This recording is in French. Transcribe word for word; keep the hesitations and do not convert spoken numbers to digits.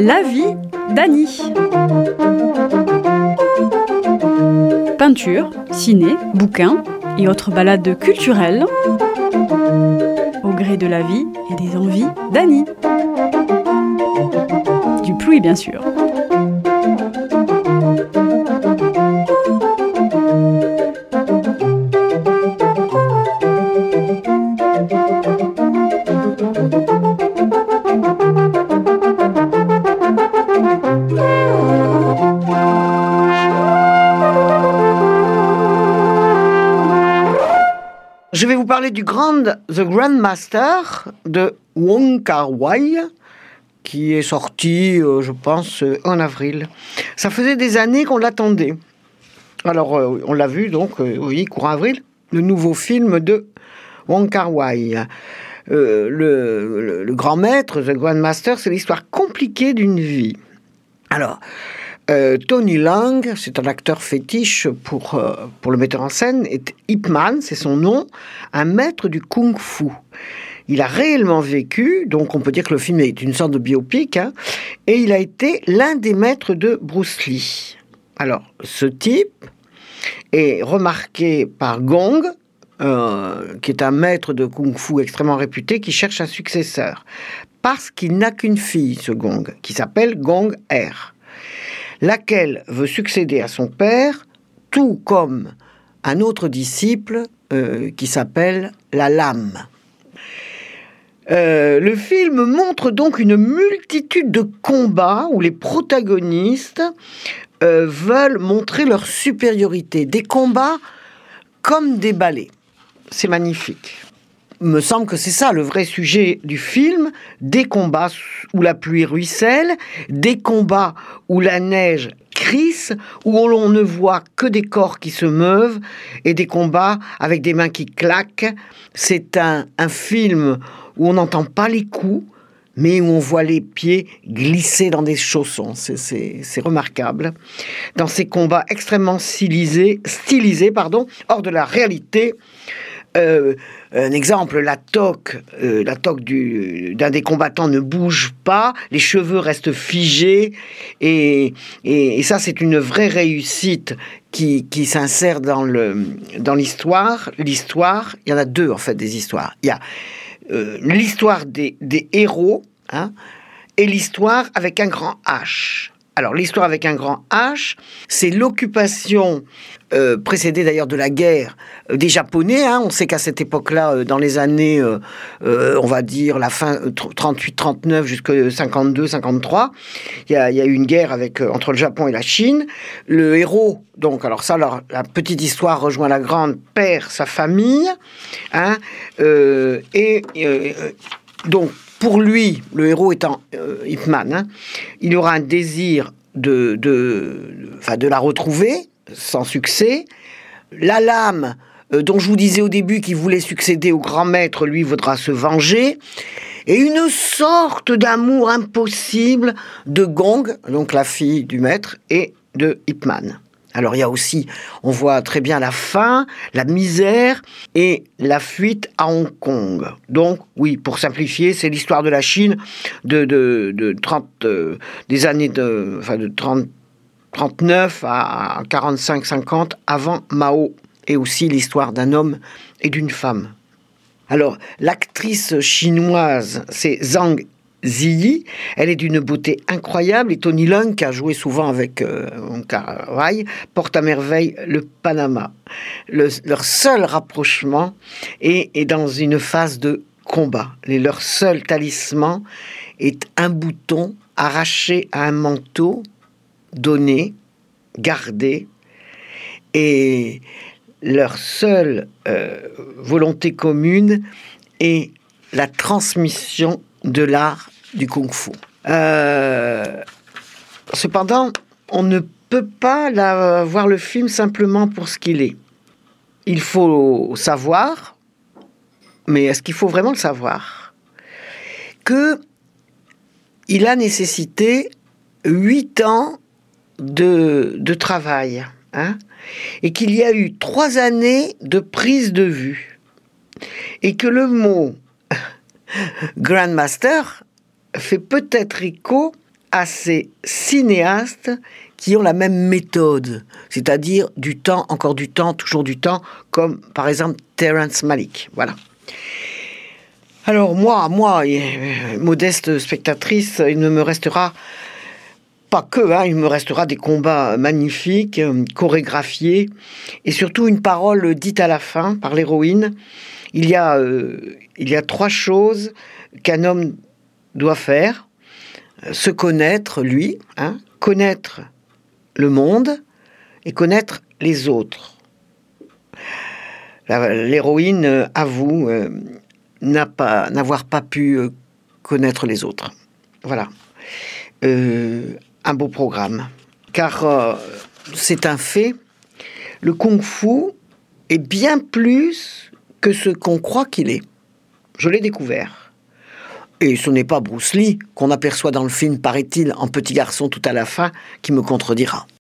La vie d'Annie. Peinture, ciné, bouquins et autres balades culturelles au gré de la vie et des envies d'Annie. Du pluie, bien sûr. Je vais vous parler du Grand, The Grand Master de Wong Kar-wai, qui est sorti, euh, je pense, euh, en avril. Ça faisait des années qu'on l'attendait. Alors, euh, on l'a vu, donc, euh, oui, courant avril, le nouveau film de Wong Kar-wai. Euh, le, le, le grand maître, The Grand Master, c'est l'histoire compliquée d'une vie. Alors, euh, Tony Leung, c'est un acteur fétiche pour, euh, pour le metteur en scène, est Ip Man, c'est son nom, un maître du kung-fu. Il a réellement vécu, donc on peut dire que le film est une sorte de biopic, hein, et il a été l'un des maîtres de Bruce Lee. Alors, ce type est remarqué par Gong, euh, qui est un maître de kung-fu extrêmement réputé, qui cherche un successeur, parce qu'il n'a qu'une fille, ce Gong, qui s'appelle Gong Er, laquelle veut succéder à son père, tout comme un autre disciple euh, qui s'appelle la Lame. Euh, le film montre donc une multitude de combats où les protagonistes euh, veulent montrer leur supériorité. Des combats comme des ballets. C'est magnifique. Il me semble que c'est ça le vrai sujet du film, des combats où la pluie ruisselle, des combats où la neige crisse, où l'on ne voit que des corps qui se meuvent, et des combats avec des mains qui claquent. C'est un, un film où on n'entend pas les coups, mais où on voit les pieds glisser dans des chaussons. C'est, c'est, c'est remarquable. Dans ces combats extrêmement stylisés, stylisés pardon, hors de la réalité. Euh, un exemple, la toque, euh, la toque du, d'un des combattants ne bouge pas, les cheveux restent figés, et, et, et ça c'est une vraie réussite qui, qui s'insère dans, le, dans l'histoire. L'histoire, il y en a deux en fait des histoires. Il y a euh, l'histoire des, des héros, hein, et l'histoire avec un grand H. Alors, l'histoire avec un grand H, c'est l'occupation, euh, précédée d'ailleurs de la guerre, euh, des Japonais. Hein. On sait qu'à cette époque-là, euh, dans les années, euh, euh, on va dire, la fin euh, trente-huit trente-neuf jusqu'à cinquante-deux cinquante-trois, il y a, y a eu une guerre avec, euh, entre le Japon et la Chine. Le héros, donc, alors ça, alors, la petite histoire rejoint la grande, perd sa famille. Hein, euh, et euh, donc, pour lui, le héros étant euh, Ip Man, hein, il aura un désir de, de, de, de la retrouver, sans succès. La Lame, euh, dont je vous disais au début qu'il voulait succéder au grand maître, lui voudra se venger. Et une sorte d'amour impossible de Gong, donc la fille du maître, et de Ip Man. Alors il y a aussi, on voit très bien la faim, la misère et la fuite à Hong Kong. Donc oui, pour simplifier, c'est l'histoire de la Chine de, de, de trente, euh, des années de, enfin de trente, trente-neuf à quarante-cinq cinquante avant Mao, et aussi l'histoire d'un homme et d'une femme. Alors l'actrice chinoise, c'est Zhang Ziyi, elle est d'une beauté incroyable, et Tony Leung, qui a joué souvent avec euh, Wong Kar-wai, porte à merveille le Panama. Le, leur seul rapprochement est, est dans une phase de combat. Et leur seul talisman est un bouton arraché à un manteau, donné, gardé, et leur seule euh, volonté commune est la transmission de l'art du kung-fu. Euh, cependant, on ne peut pas la, voir le film simplement pour ce qu'il est. Il faut savoir, mais est-ce qu'il faut vraiment le savoir, que il a nécessité huit ans de, de travail, hein, et qu'il y a eu trois années de prise de vue, et que le mot Grand Master fait peut-être écho à ces cinéastes qui ont la même méthode, c'est-à-dire du temps, encore du temps, toujours du temps, comme par exemple Terrence Malick. Voilà. Alors moi, moi, modeste spectatrice, il ne me restera pas que, hein, il me restera des combats magnifiques, euh, chorégraphiés, et surtout une parole dite à la fin par l'héroïne. Il y a, euh, il y a trois choses qu'un homme doit faire. Se connaître, lui, hein, connaître le monde et connaître les autres. La, l'héroïne euh, avoue euh, n'a pas, n'avoir pas pu euh, connaître les autres. Voilà. Euh, un beau programme. Car euh, c'est un fait, le kung-fu est bien plus que ce qu'on croit qu'il est. Je l'ai découvert. Et ce n'est pas Bruce Lee qu'on aperçoit dans le film, paraît-il, en petit garçon tout à la fin, qui me contredira.